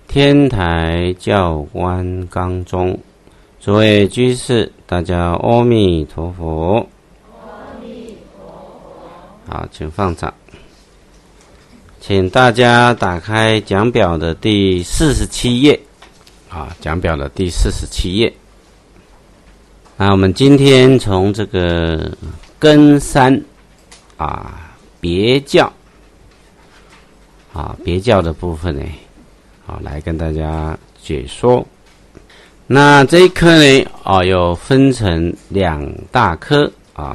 天台教官纲中，诸位居士，大家阿弥陀佛。 阿弥陀佛。 好，请放掌。请大家打开讲表的第47页。讲表的第47页。那我们今天从这个根三别教别教的部分呢，来跟大家解说。那这一科呢，有分成两大科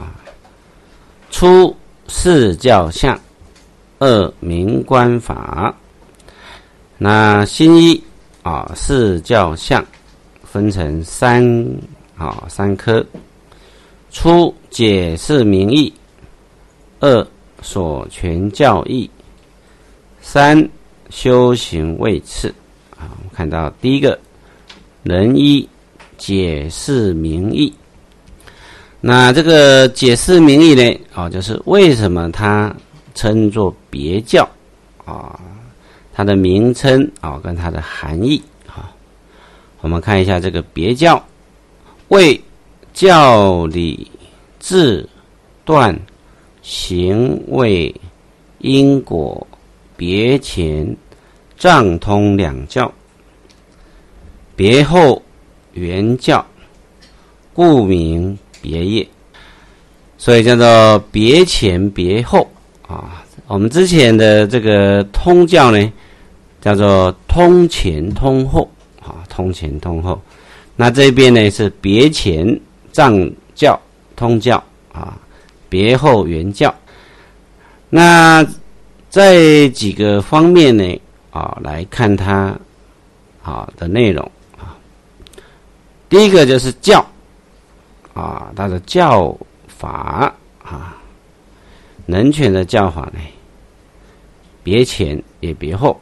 初四教相，二明观法。那新一四教相分成三科：初解释明义，二所权教义，三修行位次。我们看到第一个人一解释明义。那这个解释明义呢，就是为什么它称作别教它的名称跟它的含义我们看一下这个别教，为教理智断行为因果别前障通两教，别后原教，故名别业。所以叫做别前别后我们之前的这个通教呢，叫做通前通后通前通后。那这边呢是别前藏教通教别后原教。那在几个方面呢来看它的内容第一个就是教它的教法人权的教法呢，别前也别后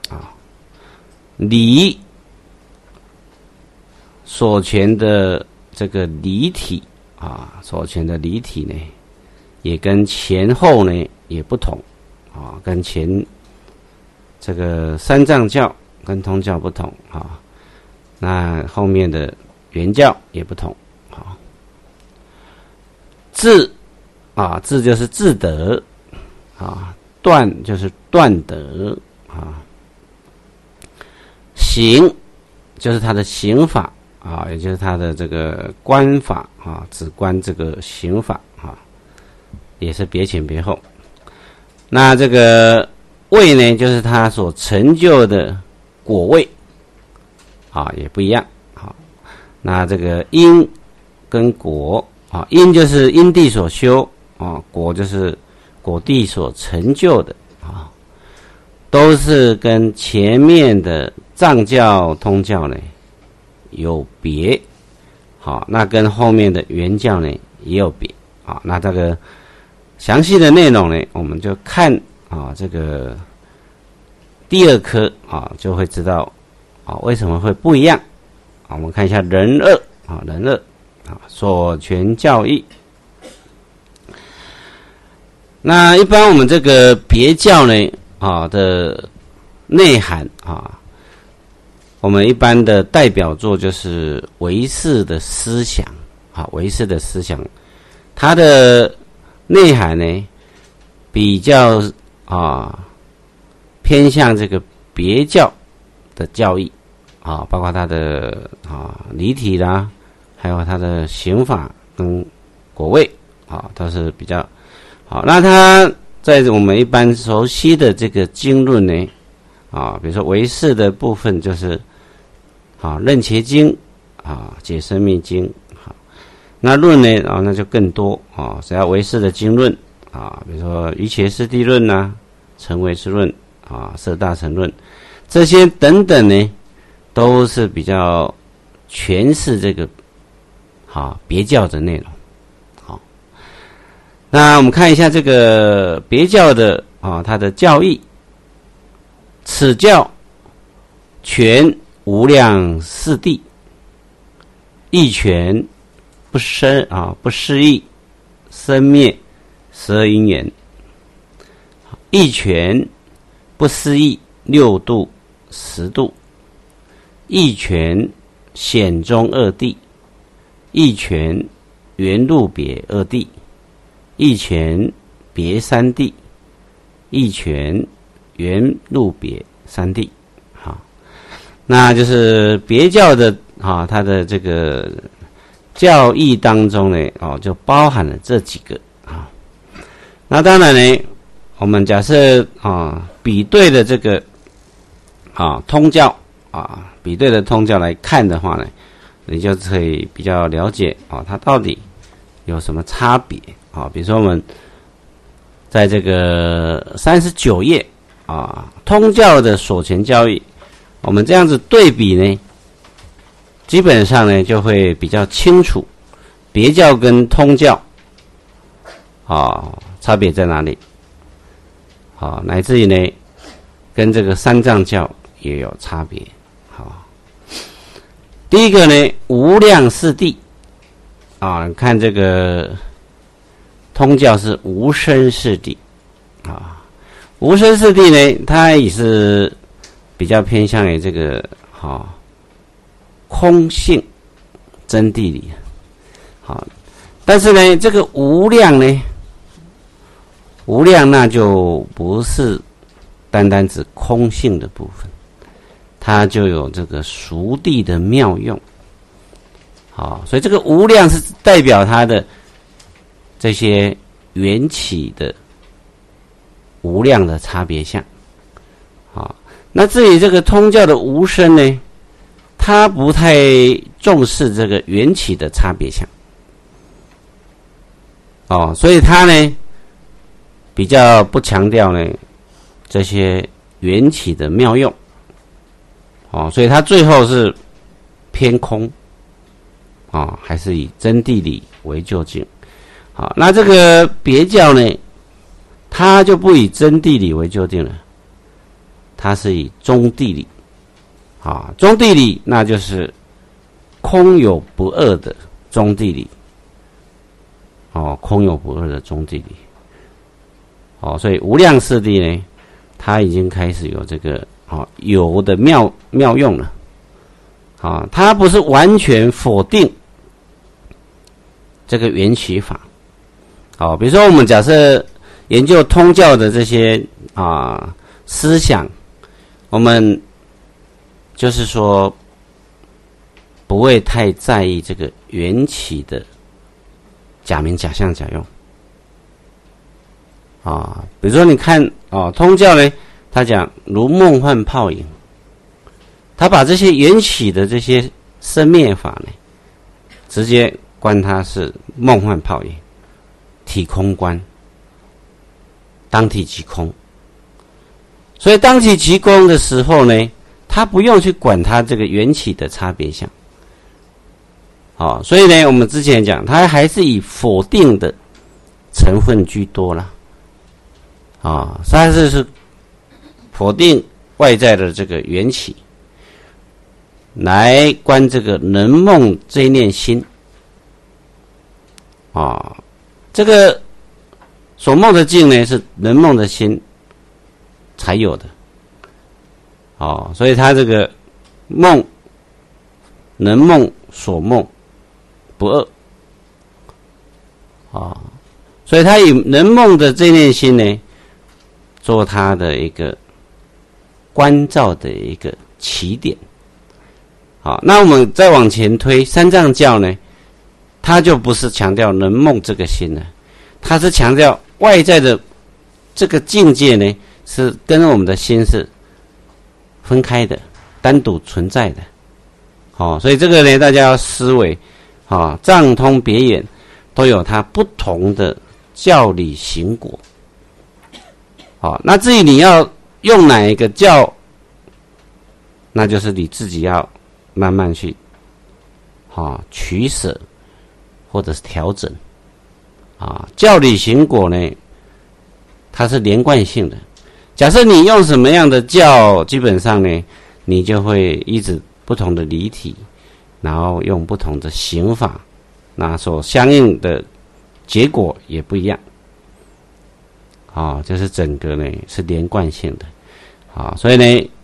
理所权的这个理体所权的理体呢，也跟前后呢也不同跟前这个三藏教跟通教不同那后面的原教也不同智智就是智德断就是断德行就是他的行法也就是他的这个观法只观这个行法也是别前别后。那这个位呢，就是他所成就的果位也不一样那这个因跟果因就是因地所修果就是果地所成就的都是跟前面的藏教通教呢有别那跟后面的原教呢也有别那这个详细的内容呢，我们就看这个第二科就会知道为什么会不一样我们看一下人二人二所权教义。那一般我们这个别教呢的内涵我们一般的代表作就是唯识的思想唯识的思想，它的内涵呢比较偏向这个别教的教义包括它的理体啦，还有它的行法跟果位都是比较那它在我们一般熟悉的这个经论呢比如说唯识的部分就是楞伽经解深密经那论呢那就更多只要唯识的经论比如说瑜伽师地论成唯识论摄大乘论这些等等呢，都是比较诠释这个别教的内容那我们看一下这个别教的它的教义。此教全无量四谛，义全不生不失义，生灭12因缘，义全不思议，6度10度义权显宗二谛，义权原路别二谛，义权别三谛，义权原路别三谛。好，那就是别教的它的这个教义当中呢，就包含了这几个啊。那当然呢，我们假设比对的这个通教比对的通教来看的话呢，你就可以比较了解它到底有什么差别比如说我们在这个39页通教的所权教义，我们这样子对比呢，基本上呢就会比较清楚别教跟通教差别在哪里乃至于呢跟这个三藏教也有差别。第一个呢，无量四谛看这个通教是无生四谛无生四谛呢，它也是比较偏向于这个空性真谛理但是呢，这个无量呢，无量那就不是单单指空性的部分，它就有这个熟谛的妙用所以这个无量是代表它的这些缘起的无量的差别相那至于这个通教的无生呢，它不太重视这个缘起的差别相所以它呢比较不强调呢这些缘起的妙用所以它最后是偏空还是以真谛理为究竟那这个别教呢，它就不以真谛理为究竟了，它是以中谛理中谛理那就是空有不二的中谛理空有不二的中谛理所以无量四谛呢，它已经开始有这个有的妙用了它不是完全否定这个缘起法比如说我们假设研究通教的这些思想，我们就是说不会太在意这个缘起的假名假相假用比如说你看通教呢，他讲如梦幻泡影，他把这些缘起的这些生灭法呢，直接观它是梦幻泡影，体空观，当体即空。所以当体即空的时候呢，他不用去管它这个缘起的差别相所以呢我们之前讲它还是以否定的成分居多啦它是否定外在的这个缘起，来观这个能梦这一念心这个所梦的境呢，是能梦的心才有的所以他这个梦能梦所梦不二所以他以能梦的这念心呢，做他的一个观照的一个起点那我们再往前推，三藏教呢，他就不是强调能梦这个心了，他是强调外在的这个境界呢，是跟我们的心是分开的，单独存在的所以这个呢大家要思维藏通别眼都有它不同的教理行果那至于你要用哪一个教，那就是你自己要慢慢去取舍或者是调整教理行果呢，它是连贯性的。假设你用什么样的教，基本上呢，你就会依止不同的理体，然后用不同的行法，那所相应的结果也不一样就是整个呢是连贯性的所以呢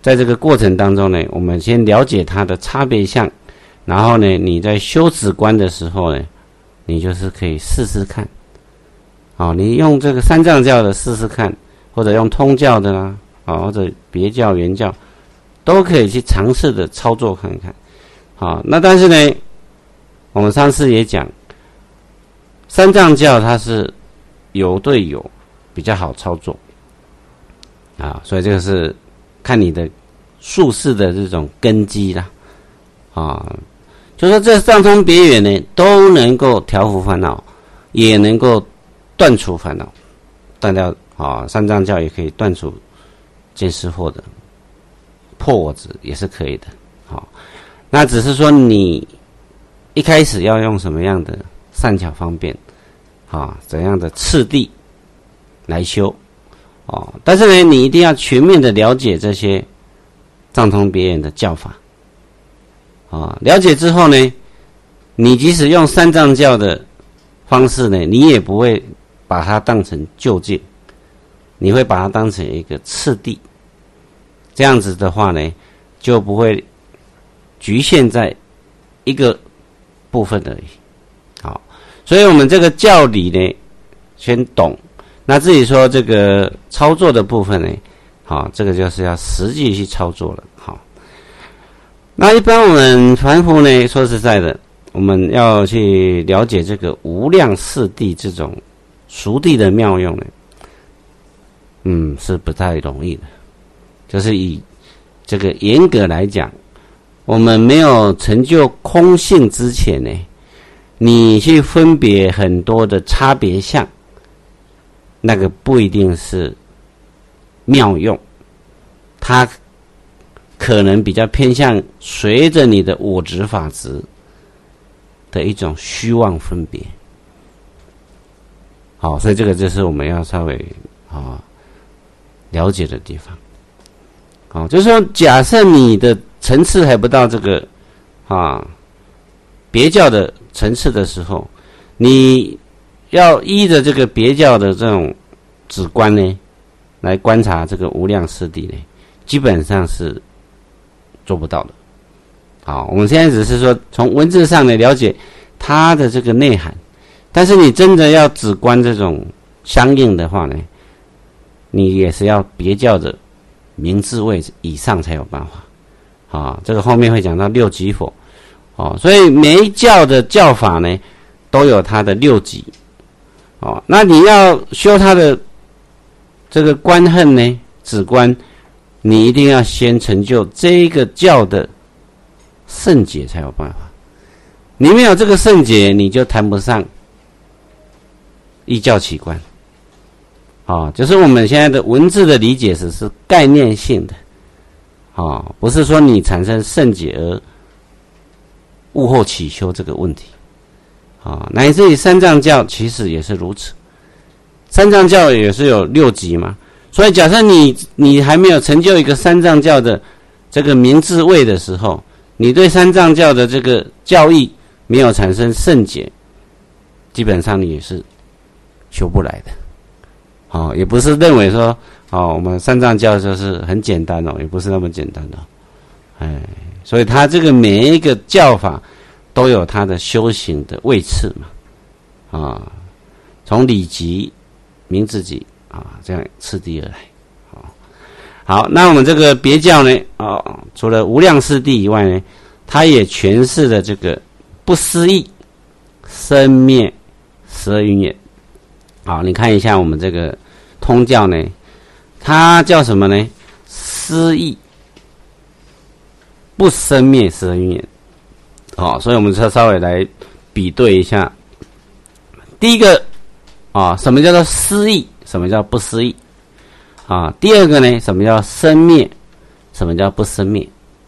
在这个过程当中呢，我们先了解它的差别相，然后呢，你在修止观的时候呢，你就是可以试试看。你用这个三藏教的试试看，或者用通教的啦，或者别教、原教，都可以去尝试的操作看看。那但是呢，我们上次也讲，三藏教它是有对有比较好操作所以这个是看你的术士的这种根基啦就说这上通别圆呢，都能够调伏烦恼，也能够断除烦恼，断掉三藏教也可以断除见思惑的破我执，也是可以的。那只是说你一开始要用什么样的善巧方便怎样的次第来修但是呢，你一定要全面的了解这些藏通别圆的教法了解之后呢，你即使用三藏教的方式呢，你也不会把它当成究竟，你会把它当成一个次第。这样子的话呢，就不会局限在一个部分而已。所以我们这个教理呢，先懂。那至于说这个操作的部分呢，这个就是要实际去操作了。那一般我们凡夫呢，说实在的，我们要去了解这个无量四谛这种熟谛的妙用呢，是不太容易的。就是以这个严格来讲，我们没有成就空性之前呢，你去分别很多的差别相，那个不一定是妙用，它可能比较偏向随着你的我执法执的一种虚妄分别。所以这个就是我们要稍微了解的地方。就是说，假设你的层次还不到这个别教的层次的时候，你要依着这个别教的这种止观呢，来观察这个无量四谛呢，基本上是做不到的。我们现在只是说从文字上来了解它的这个内涵，但是你真的要止观这种相应的话呢，你也是要别教的明智位以上才有办法。这个后面会讲到六级否。所以每一教的教法呢，都有它的六级。那你要修它的这个观恨呢，止观，你一定要先成就这个教的圣解才有办法。你没有这个圣解，你就谈不上依教起观。就是我们现在的文字的理解是概念性的，不是说你产生圣解而悟后起修这个问题。乃至于三藏教其实也是如此，三藏教也是有六级嘛，所以假设你还没有成就一个三藏教的这个明智位的时候，你对三藏教的这个教义没有产生圣解，基本上你也是修不来的。也不是认为说我们三藏教就是很简单也不是那么简单的。所以它这个每一个教法都有它的修行的位次嘛。从理级、明智级这样次第而来。好，那我们这个别教呢除了无量四谛以外呢，它也诠释了这个不思议生灭12因缘。你看一下我们这个通教呢，它叫什么呢？思议不生灭12因缘。所以我们稍微来比对一下。第一个什么叫做思议，什么叫不思议第二个呢，什么叫生灭，什么叫不生灭。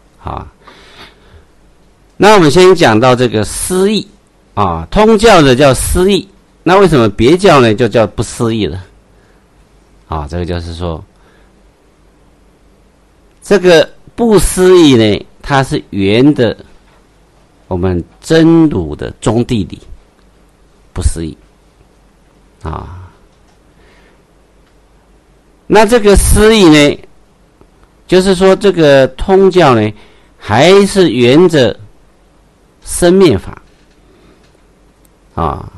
那我们先讲到这个思议通教的叫思议，那为什么别教呢就叫不思议了？这个就是说，这个不思议呢，它是圆的我们真如的中谛理，不思议那这个思议呢， 就是说这个通教呢，还是沿着生灭法啊，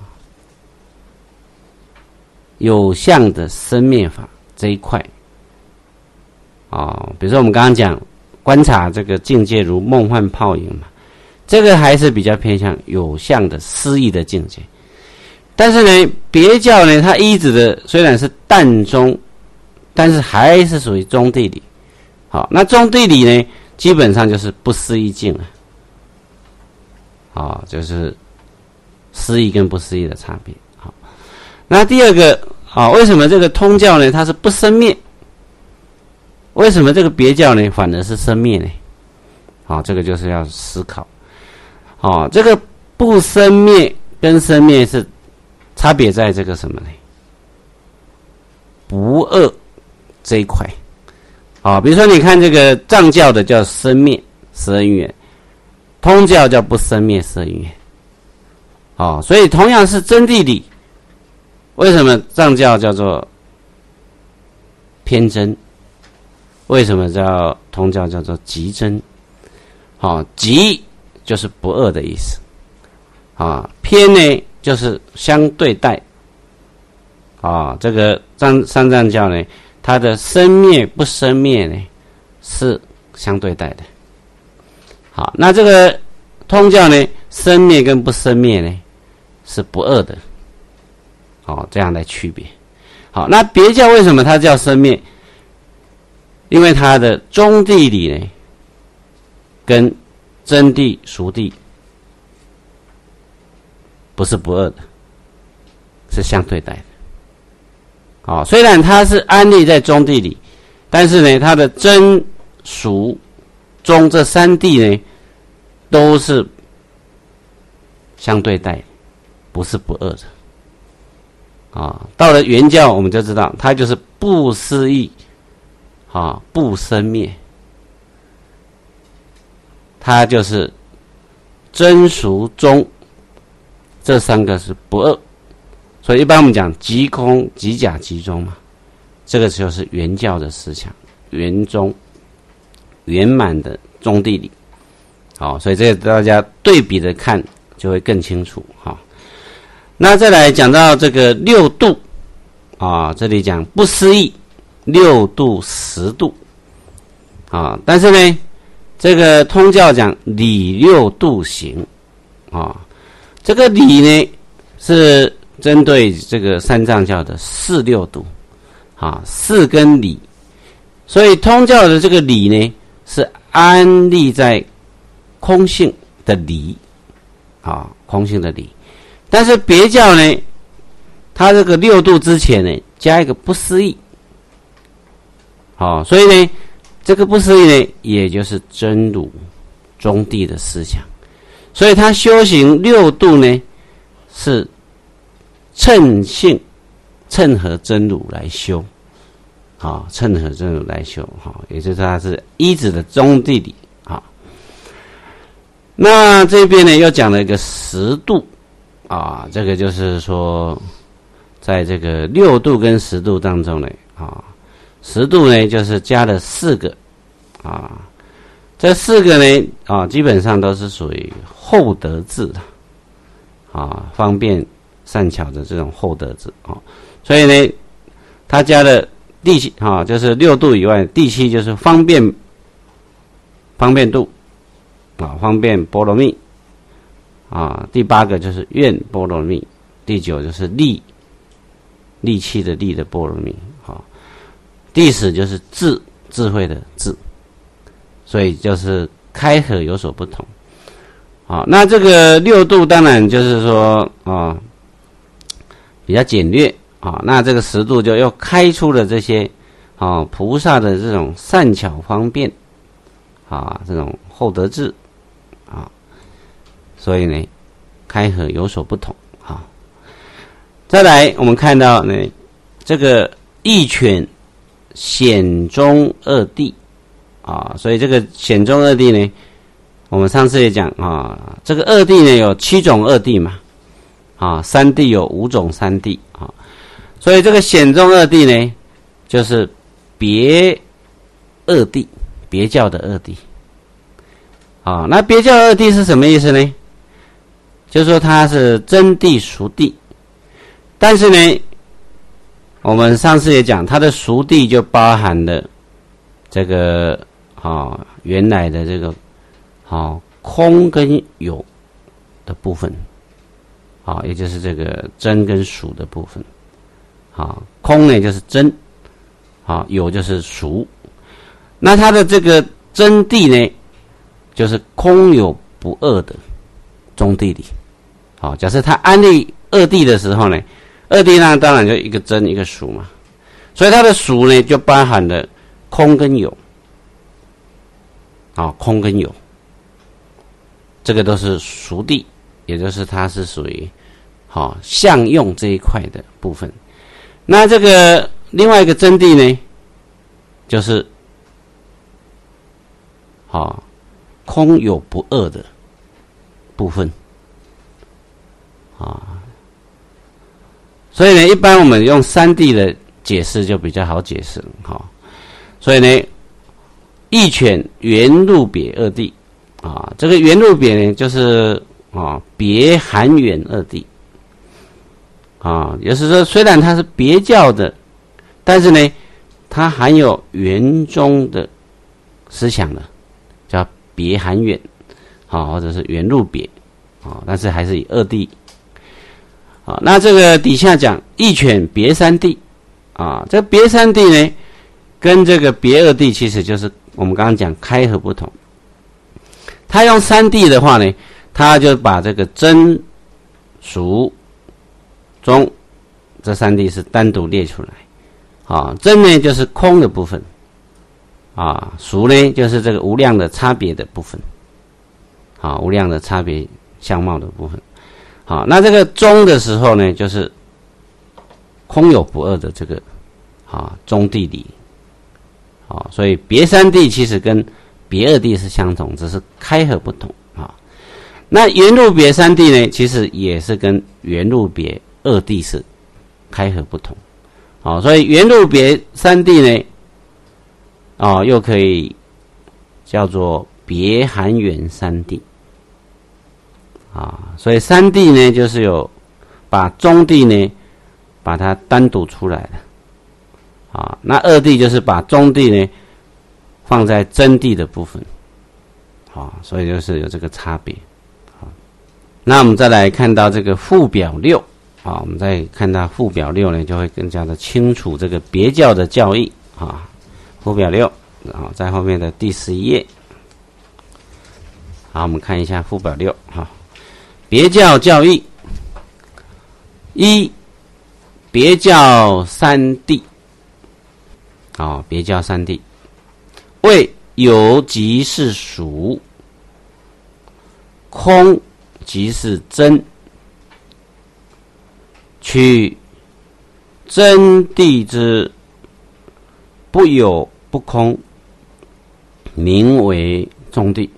有相的生灭法这一块啊，比如说我们刚刚讲观察这个境界如梦幻泡影嘛，这个还是比较偏向有相的思义的境界。但是呢，别教呢，它依止的虽然是淡中，但是还是属于中地理。好，那中地理呢，基本上就是不思议境了。好，就是思义跟不思义的差别。好，那第二个，好，为什么这个通教呢，它是不生灭？为什么这个别教呢，反而是生灭呢？好，这个就是要思考。好，这个不生灭跟生灭是差别在这个什么呢？不二这一块。好，比如说你看这个藏教的叫生灭12因缘，通教叫不生灭12因缘。好，所以同样是真谛理，为什么藏教叫做偏真？为什么叫通教叫做极真？好，极就是不二的意思。啊，偏呢就是相对待。啊，这个三藏教呢，它的生灭不生灭呢是相对待的。好，那这个通教呢，生灭跟不生灭呢是不二的。好，这样来区别。好，那别教为什么它叫生灭？因为它的中谛理呢，跟真谛、熟谛不是不二的，是相对待的。好，虽然它是安立在中谛理，但是呢，它的真、熟、中这三谛呢，都是相对待，不是不二的。啊，到了圆教，我们就知道，它就是不思议。啊，不生灭，它就是真俗中这三个是不二，所以一般我们讲即空即假即中嘛，这个就是圆教的思想，圆中圆满的中谛理。好，所以这个大家对比的看就会更清楚。好，那再来讲到这个六度啊，这里讲不思议。6度10度啊，但是呢，这个通教讲理6度行啊，这个理呢是针对这个三藏教的4、6度啊，4跟理，所以通教的这个理呢是安立在空性的理啊，空性的理，但是别教呢，它这个6度之前呢加一个不思议。好，所以呢，这个不思议呢，也就是真如中谛的思想，所以他修行6度呢，是称性、称合真如来修，好，称合真如来修，好，也就是他是依止的中谛理，好。那这边呢，又讲了一个10度，啊，这个就是说，在这个6度跟10度当中呢，啊。10度呢，就是加了4个，啊，这4个呢，啊，基本上都是属于厚德智的，啊，方便善巧的这种厚德智啊，所以呢，他加了第7，啊，就是6度以外，第7就是方便度，啊，方便波罗蜜，啊，第8个就是愿波罗蜜，第9就是利气的利的波罗蜜，啊。第10就是智慧的智，所以就是开合有所不同。好，那这个6度当然就是说啊，比较简略啊。那这个10度就又开出了这些啊菩萨的这种善巧方便啊，这种厚德智啊，所以呢，开合有所不同。好，再来我们看到呢，这个义犬。显中二谛啊，所以这个显中二谛呢，我们上次也讲啊，这个二谛呢有7种二谛嘛，啊，三谛有5种三谛啊，所以这个显中二谛呢，就是别二谛别教的二谛。那别教二谛是什么意思呢？就是说它是真谛熟谛，但是呢，我们上次也讲，它的熟谛就包含了这个原来的这个空跟有的部分，也就是这个真跟熟的部分。空呢就是真，有就是熟。那它的这个真谛呢，就是空有不二的中谛理。假设它安立二谛的时候呢，二谛呢当然就一个真一个熟嘛，所以它的熟呢就包含了空跟有。空跟有，这个都是熟谛，也就是它是属于相用这一块的部分。那这个另外一个真谛呢，就是空有不二的部分。所以呢，一般我们用三谛的解释就比较好解释。所以呢，义犬圆入别二谛。这个圆入别呢，就是别含圆二谛。也就是说，虽然它是别教的，但是呢，它含有圆中的思想的，叫别含圆，或者是圆入别，但是还是以二谛。那这个底下讲义犬别三谛，这别三谛呢，跟这个别二谛其实就是我们刚刚讲开合不同。他用三谛的话呢，他就把这个真、熟、中这三谛是单独列出来。真呢就是空的部分，熟呢就是这个无量的差别的部分，无量的差别相貌的部分。那这个中的时候呢，就是空有不二的这个中谛理。所以别三谛其实跟别二谛是相同，只是开合不同。那圆入别三谛呢，其实也是跟圆入别二谛是开合不同。所以圆入别三谛呢，又可以叫做别含圆三谛。所以三谛呢，就是有把中谛呢，把它单独出来了。那二谛就是把中谛呢放在真谛的部分。所以就是有这个差别。那我们再来看到这个附表6。我们再看到附表6呢，就会更加的清楚这个别教的教义。附表6，在后面的第11页。我们看一下附表6。别教教义一，别教三谛。别教三谛，谓有即是熟，空即是真。取真谛之不有不空，名为中谛。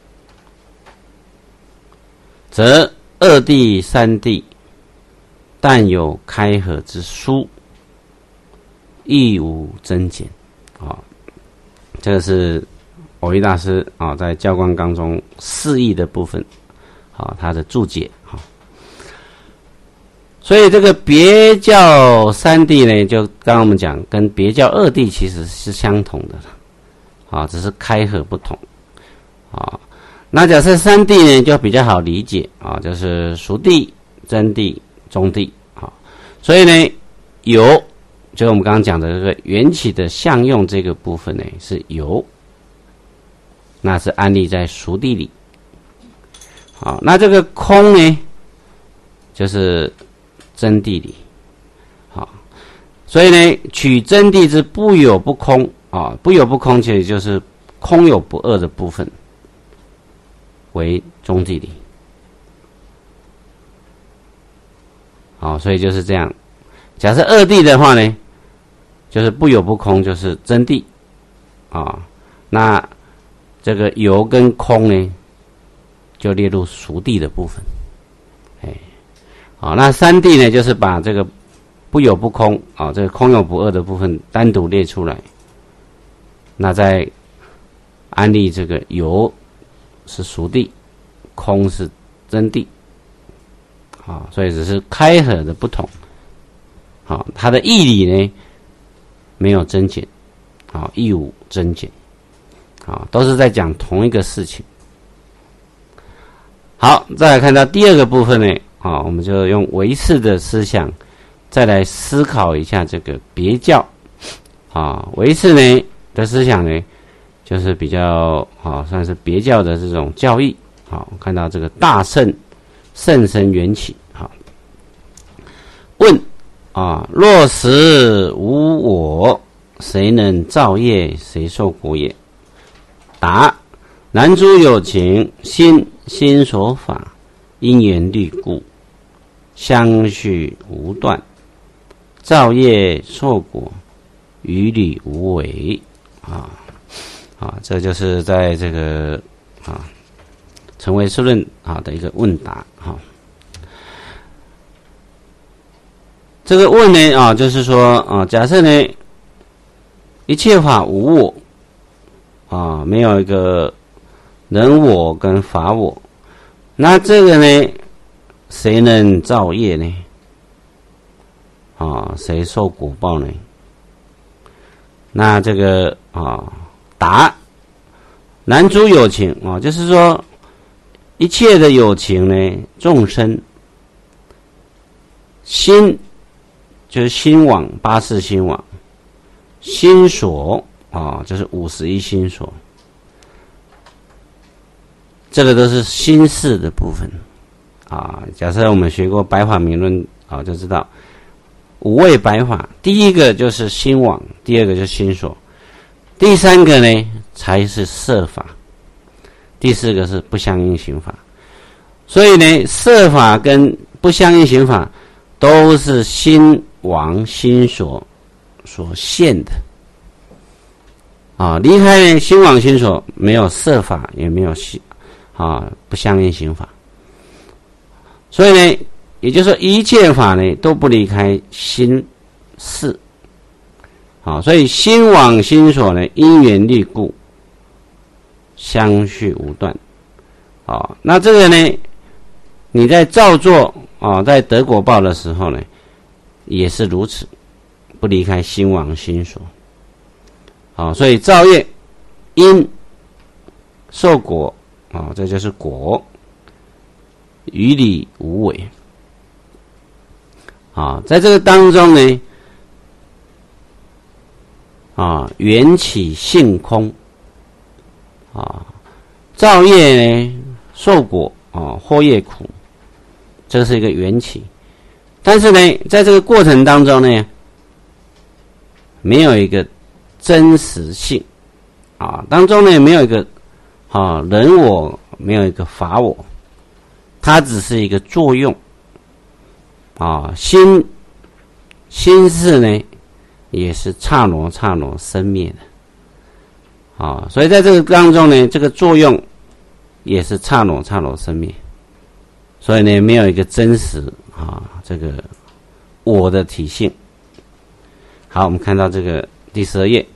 则二谛三谛，但有开合之殊，亦无增减。这个是蕅益大师在教观纲中释义的部分，他的注解。所以这个别教三谛呢，就刚刚我们讲，跟别教二谛其实是相同的，只是开合不同。那假设三谛呢，就比较好理解，就是熟谛、真谛、中谛。所以呢，有就是我们刚刚讲的这个缘起的相用这个部分呢，是有，那是安立在熟谛里。那这个空呢，就是真谛里。所以呢，取真谛之不有不空，不有不空其实就是空有不二的部分，为中谛理。所以就是这样。假设二谛的话呢，就是不有不空，就是真谛。那这个有跟空呢，就列入熟谛的部分。那三谛呢，就是把这个不有不空，这个空有不二的部分单独列出来。那在安立这个有是熟地，空是真谛，所以只是开合的不同，它的义理呢没有增减，亦无增减，都是在讲同一个事情。好，再来看到第二个部分呢，我们就用唯识的思想再来思考一下这个别教，唯识呢的思想呢，就是比较算是别教的这种教义。看到这个大圣生缘起，问若实无我，谁能造业？谁受果也？答：男诸有情，心所法，因缘律故，相续无断，造业受果，于理无为。这就是在这个成唯识论的一个问答。这个问呢就是说假设呢一切法无我没有一个人我跟法我，那这个呢谁能造业呢？谁受果报呢？那这个答：男诸有情就是说一切的有情呢，众生心就是心网，八识心网，心所就是51心所，这个都是心识的部分假设我们学过白法明论就知道五位白法，第一个就是心网，第二个就是心所，第三个呢才是色法，第四个是不相应行法。所以呢色法跟不相应行法都是心王心所现的离开心王心所，没有色法，也没有不相应行法。所以呢也就是说一切法呢都不离开心识所以心王心所呢因缘律故，相续无断那这个呢你在造作在得果报的时候呢也是如此，不离开心王心所所以造业因受果这就是果，于理无为在这个当中呢缘起性空造业呢受果获业苦，这是一个缘起。但是呢在这个过程当中呢没有一个真实性当中呢没有一个人我，没有一个法我，它只是一个作用心识呢也是刹那生灭的所以在这个当中呢这个作用也是刹那生灭，所以呢没有一个真实这个我的体性。好，我们看到这个第12页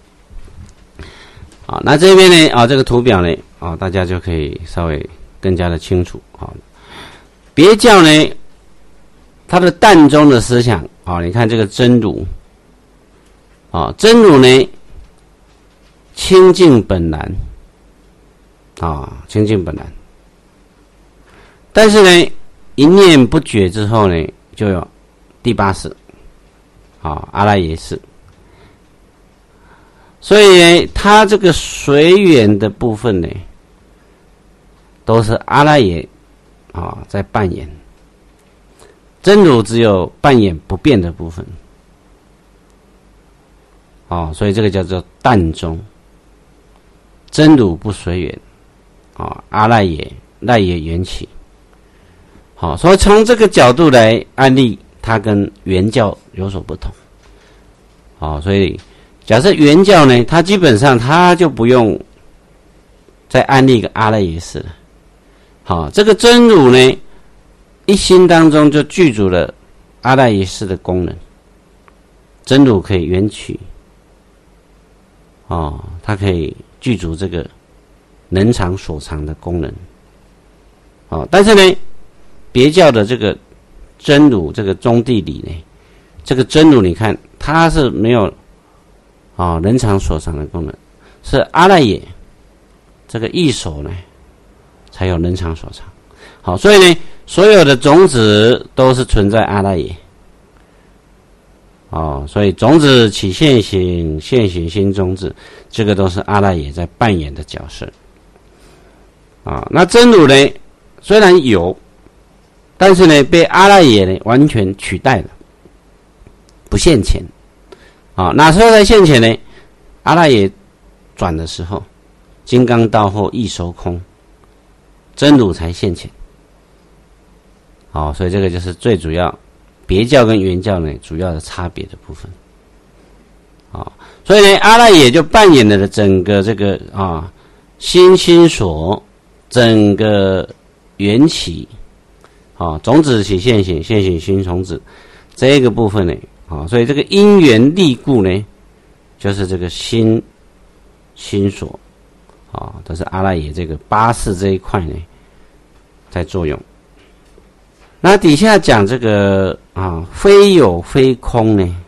那这边呢这个图表呢大家就可以稍微更加的清楚别教呢它的淡中的思想你看这个真如真如呢清净本来清净本来，但是呢一念不觉之后呢就有第八识阿赖耶识。所以呢它这个随缘的部分呢都是阿赖耶在扮演，真如只有扮演不变的部分所以这个叫做淡中，真如不随缘阿赖耶缘起所以从这个角度来安立它跟原教有所不同所以假设原教呢它基本上它就不用再安立一个阿赖耶识了这个真如呢一心当中就具足了阿赖耶识的功能，真如可以缘起它可以具足这个能藏所藏的功能。但是呢，别教的这个真如这个中地理呢，这个真如你看它是没有能藏所藏的功能，是阿赖耶这个异手呢才有能藏所藏。好，所以呢，所有的种子都是存在阿赖耶。所以种子起现行，现行心种子，这个都是阿赖耶在扮演的角色。那真如呢，虽然有，但是呢，被阿赖耶呢完全取代了，不现前。哪时候才现前呢？阿赖耶转的时候，金刚道后亦收空，真如才现前。所以这个就是最主要别教跟原教呢主要的差别的部分。所以呢，阿赖耶就扮演了整个这个心所整个缘起，种子起现行，现行心种子这个部分呢，所以这个因缘力故呢，就是这个心所，都是阿赖耶这个八识这一块呢在作用。那底下讲这个非有非空呢，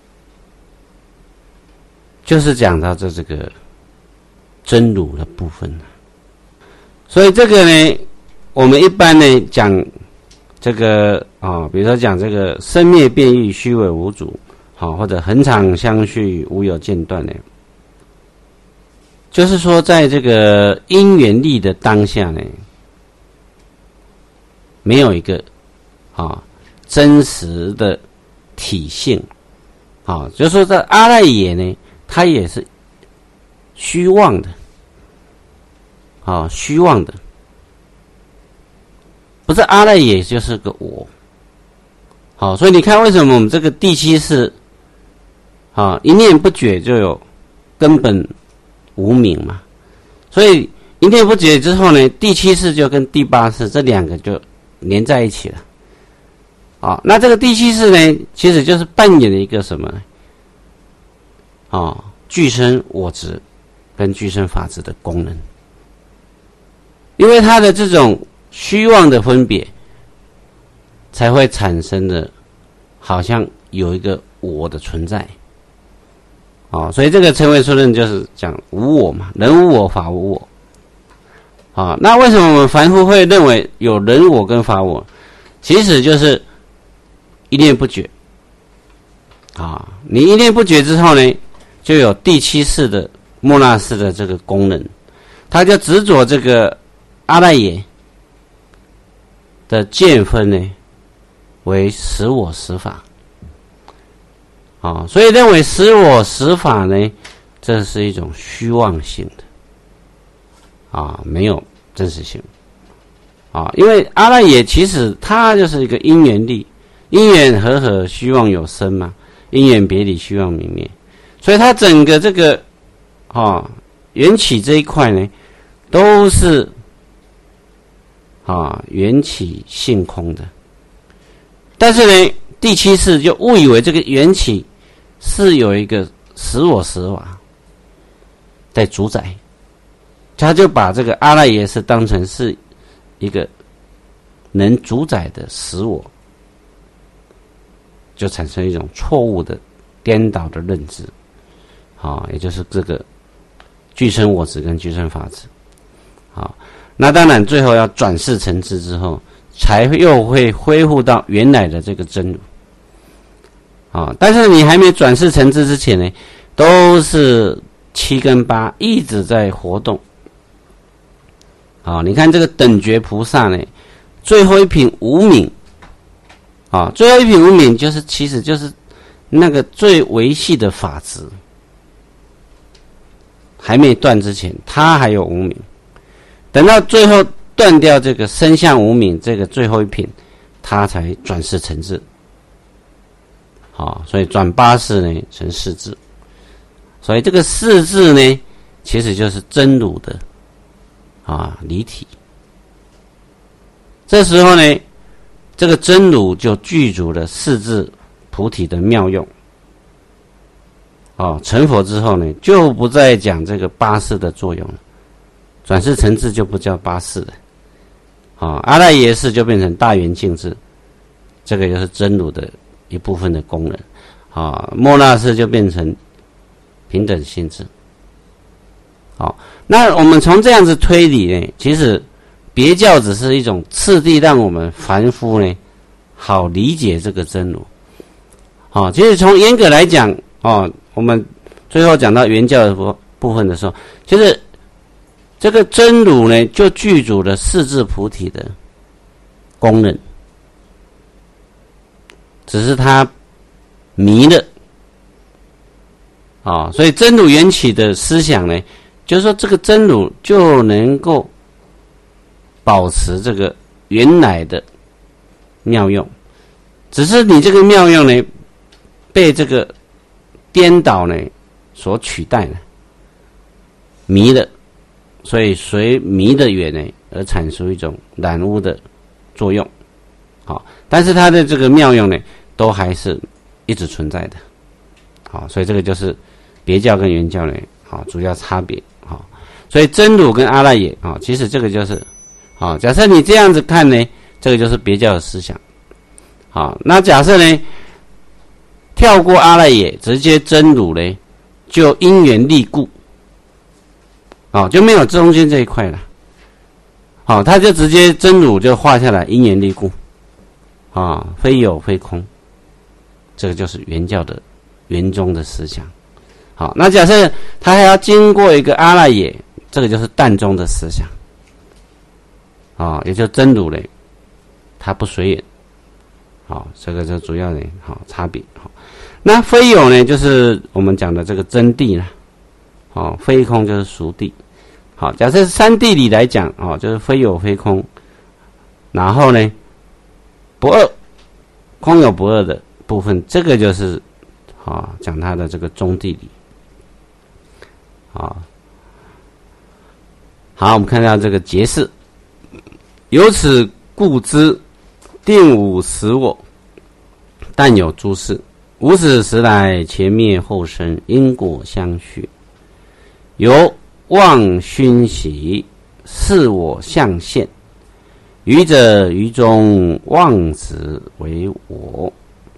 就是讲到这个真如的部分。所以这个呢，我们一般呢讲这个比如说讲这个生灭变异虚伪无主，或者恒常相续无有间断呢，就是说在这个因缘力的当下呢，没有一个真实的体性。就是说在阿赖耶呢，它也是虚妄的，虚妄的，不是阿赖耶就是个我。所以你看为什么我们这个第七识一念不觉就有根本无明嘛，所以一念不觉之后呢，第七识就跟第八识这两个就连在一起了。那这个第七识呢，其实就是扮演了一个什么呢？具身我执跟具身法执的功能。因为它的这种虚妄的分别，才会产生的好像有一个我的存在。所以这个陈唯说论就是讲无我嘛，人无我，法无我。那为什么我们凡夫会认为有人我跟法我？其实就是一念不觉。你一念不觉之后呢，就有第七识的末那识的这个功能，它就执着这个阿赖耶的见分呢为实我实法。所以认为实我实法呢，这是一种虚妄性的，没有真实性。因为阿赖耶其实它就是一个因缘力，因缘和合虚妄有生嘛，因缘别离虚妄泯灭，所以它整个这个缘起这一块呢，都是缘起性空的。但是呢，第七识就误以为这个缘起是有一个实我实法在主宰，他就把这个阿赖耶识当成是一个能主宰的实我，就产生一种错误的颠倒的认知。也就是这个具身我执跟具身法执。那当然最后要转世成智之后，才又会恢复到原来的这个真如。但是你还没转世成智之前呢，都是7跟8一直在活动。你看这个等觉菩萨呢，最后一品无明，最后一品无明就是其实就是那个最维系的法执，还没断之前，他还有无明。等到最后断掉这个身相无明这个最后一品，他才转世成智。所以转8世呢成4智。所以这个4智呢，其实就是真如的离体。这时候呢，这个真如就具足了4智菩提的妙用。 成佛之后呢，就不再讲这个八识的作用了，转世成智就不叫八识了。阿赖耶识就变成大圆净智，这个就是真如的一部分的功能。末那识就变成平等性智。那我们从这样子推理呢，其实别教只是一种次第，让我们凡夫呢好理解这个真如。其实从严格来讲，我们最后讲到原教的部分的时候，其实这个真如呢，就具足了四智菩提的功能，只是它迷了。所以真如缘起的思想呢，就是说这个真如就能够保持这个原来的妙用，只是你这个妙用呢，被这个颠倒呢所取代了，迷了，所以随迷的缘呢而产生一种染污的作用。但是它的这个妙用呢，都还是一直存在的。所以这个就是别教跟原教呢主要差别。所以真如跟阿赖耶其实这个就是假设你这样子看呢，这个就是别教的思想。那假设呢跳过阿赖耶，直接真如呢，就因缘力故，就没有中间这一块了。他就直接真如就画下来，因缘力故，非有非空，这个就是原教的原宗的思想。那假设他还要经过一个阿赖耶，这个就是淡宗的思想。也就真如呢，它不随缘。这个就主要的差别。那非有呢，就是我们讲的这个真谛了。非空就是俗谛。假设三谛里来讲，就是非有非空，然后呢不二，空有不二的部分，这个就是讲它的这个中谛理。好，我们看到这个结释，由此故知，定无实我，但有诸事。无始时来，前灭后生，因果相续。由妄熏习，是我相现。愚者愚中，妄执为我。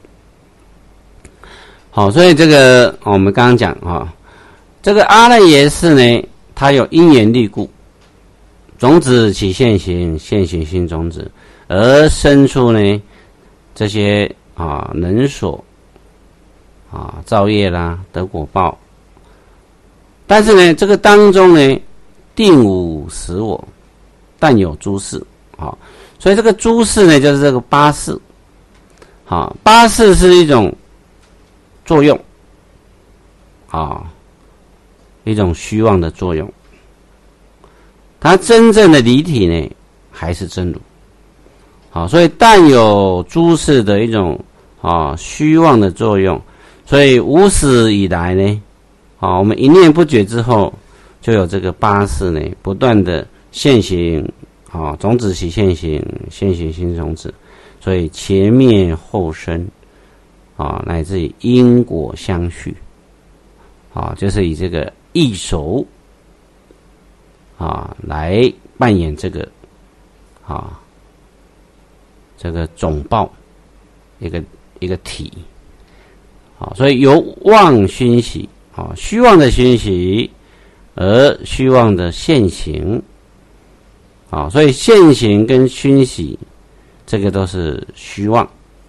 所以这个我们刚刚讲这个阿赖耶识呢，它有因缘力故，种子起现行，现行性种子，而生出呢这些能所造业啦，得果报。但是呢，这个当中呢，定无实我，但有诸事。所以这个诸事呢，就是这个八识。八识是一种作用，一种虚妄的作用。它真正的离体呢，还是真如。所以但有诸事的一种虚妄的作用。所以无始以来呢，我们一念不觉之后，就有这个八识呢，不断的现行，种子起现行，现行新种子，所以前灭后生，乃至于因果相续，就是以这个异熟，来扮演这个，这个总报一个体。所以由妄熏习，虚妄的熏习，而虚妄的现行。所以现行跟熏习，这个都是虚妄，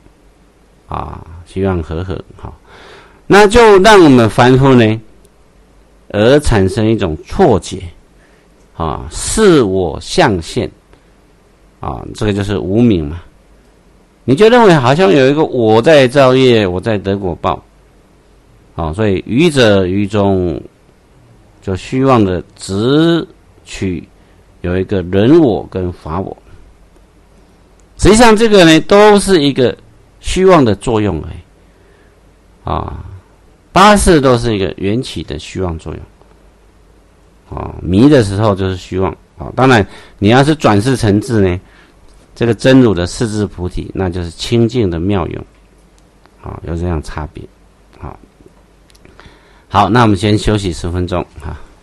虚妄和合。那就让我们凡夫呢，而产生一种错觉，是我相现，这个就是无明嘛。你就认为好像有一个我在造业，我在得果报，所以愚者愚中，就虚妄的只取有一个人我跟法我。实际上这个呢，都是一个虚妄的作用而已。八识都是一个缘起的虚妄作用。迷的时候就是虚妄。当然你要是转世成智呢，这个真如的四智菩提，那就是清净的妙用。有这样差别。 好，那我们先休息10分钟啊。